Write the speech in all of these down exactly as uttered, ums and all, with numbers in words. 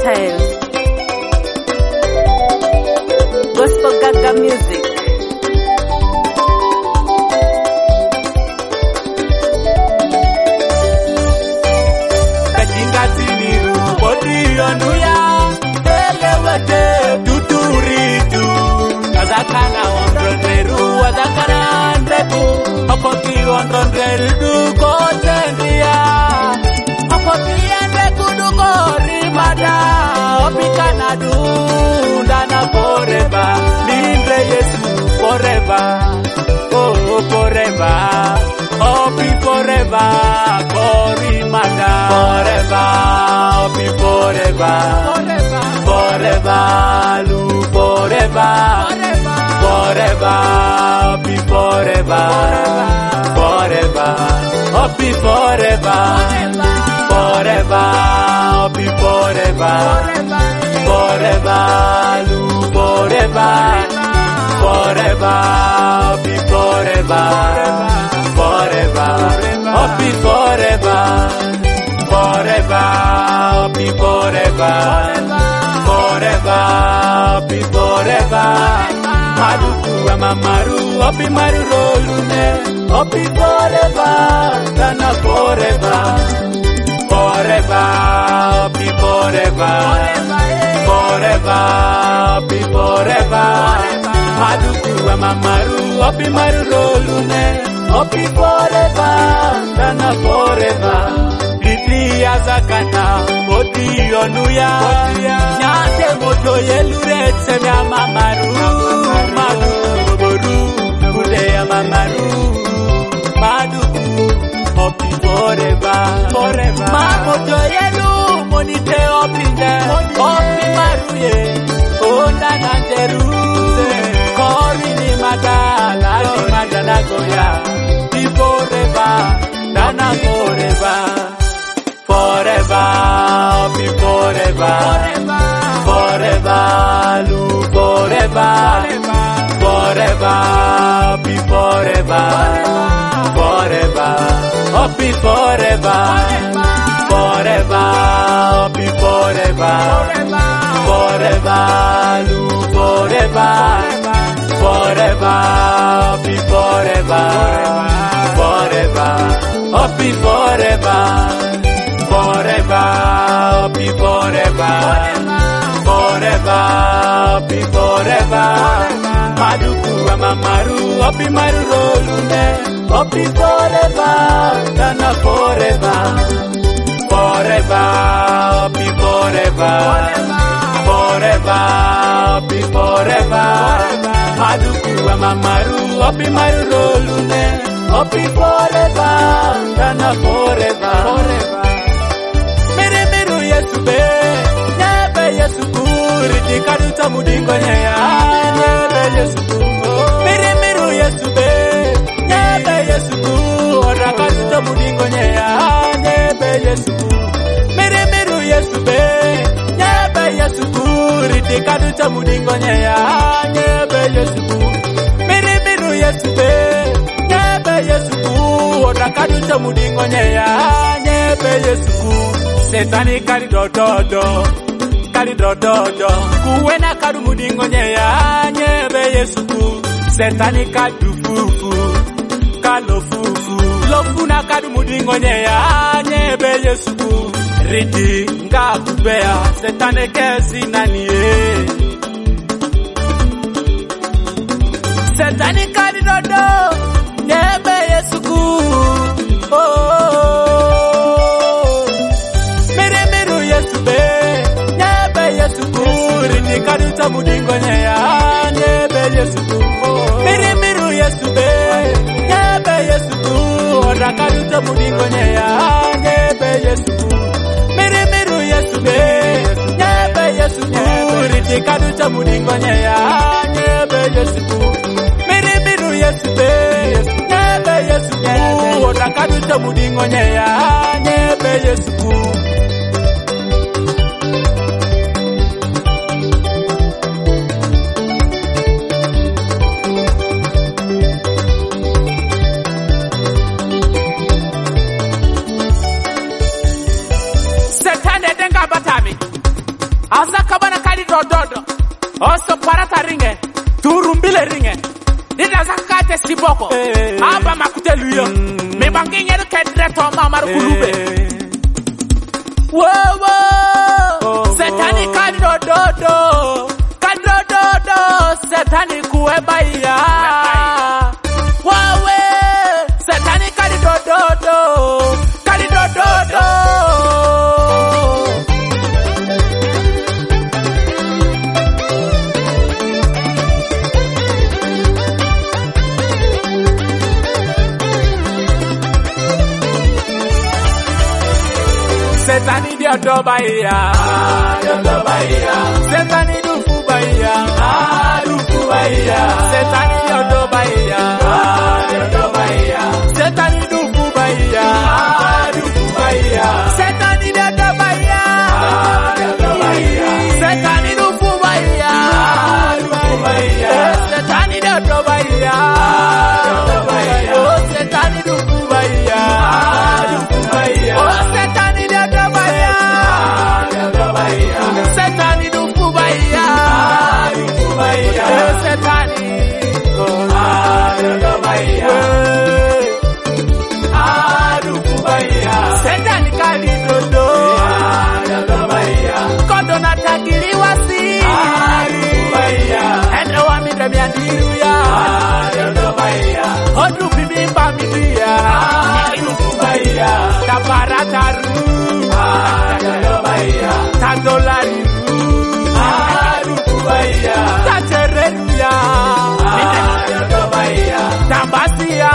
style. Gospel Gaga music. Kajingatiniru bodi onuya elewete tuturitu azakana ondronreru azakana andreku opoti ondronreru duko tendia opoti andreku duko rimada opikana dundana forever lindre Yesu forever oh forever opi forever korimada forever opi forever forever lu forever forever opi forever forever opi forever forever opi forever forever lu forever forever opi forever forever opi forever forever opi forever forever opi forever maduku amamaru opi maru rolune opi forever dana forever forever opi forever forever opi forever maduku amamaru opi maru rolune opi forever dana forever Biblia zakana bodi onuya nyate moto yeluretse ya mamaru madu boru bude ya mamaru madu opi forever forever mamoto yelu monite opinde opi maruye onda nanderu kori ni madala ni madala goya bi forever dana forever forever be forever forever lu forever forever be forever forever be forever forever be forever forever lu forever forever be forever forever be forever forever be forever forever be forever maduku amamaru opi maru rolune opi forever dana forever forever be forever forever be forever maduku amamaru opi maru rolune opi forever dana forever forever Yesu be nyebe Yesu kuri dikaruta mudingonya ya nyebe Yesu miri miru Yesu be nyebe Yesu ora karuta mudingonya ya nyebe Yesu miri miru Yesu be nyebe Yesu kuri dikaruta mudingonya ya nyebe Yesu miri miru Yesu be nyebe Yesu ora karuta mudingonya ya nyebe Yesu Setani kari dododo, kari dododo, kuwena karu mudingonye ya nyebe Yesu ku. Setani kadu fufu, kalo fufu, lofuna karu mudingonye ya nyebe Yesu ku. Ridi nga kubea, setane kesi naniye. Setani kari dodo, nyebe Yesu ku. Oh, oh, oh. Karuta mudingonya ya nyebe Yesu miri miru Yesu be nyebe Yesu ora karuta mudingonya ya nyebe Yesu miri miru Yesu be nyebe Yesu riti karuta mudingonya ya nyebe Yesu miri miru Yesu be nyebe Yesu ora karuta mudingonya ya nyebe Yesu Oso parata ringe, turumbile ringe. Dida zakate siboko, aba makute luyo. Me bangi nyeru kedre to mamaru kulube. Whoa, whoa, Setani kadro dodo, kadro dodo, Setani kuebaya. Whoa, Setani kadro dodo, kadro dodo. Setani di odobaya, odobaya. Setani du fubaya, du fubaya. Setani di odobaya, odobaya. Setani du fubaya, du fubaya. Setani di odobaya, odobaya. Setani du fubaya, du fubaya. Setani di odobaya, odobaya. Setani du fubaya, du fubaya. Setani Setani do Fubaya, Fubaya, Setani, Adu Fubaya, Setani Kali Dodo, Kodona Takiri Wasi, Fubaya, and Owami Damiandiruya, Odu Bibi Bamidia, Fubaya, Taparataru. Tandolari, Arubaya, Tatereya, Arubaya, Tambasia,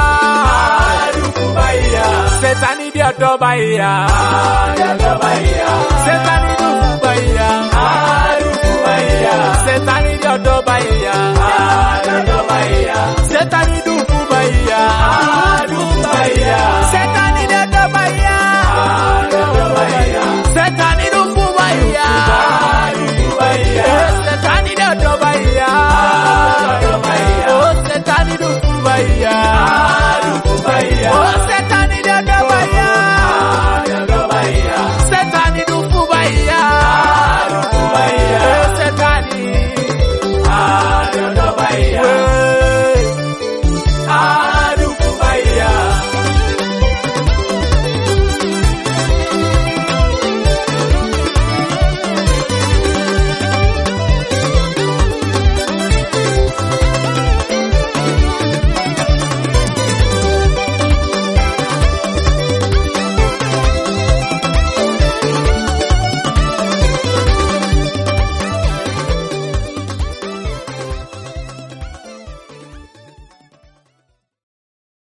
Arubaya, Setani di Adobaya, Adobaya, Setani di Adobaya, Arubaya, Setani di Adobaya, Adobaya, Setani di Adobaya.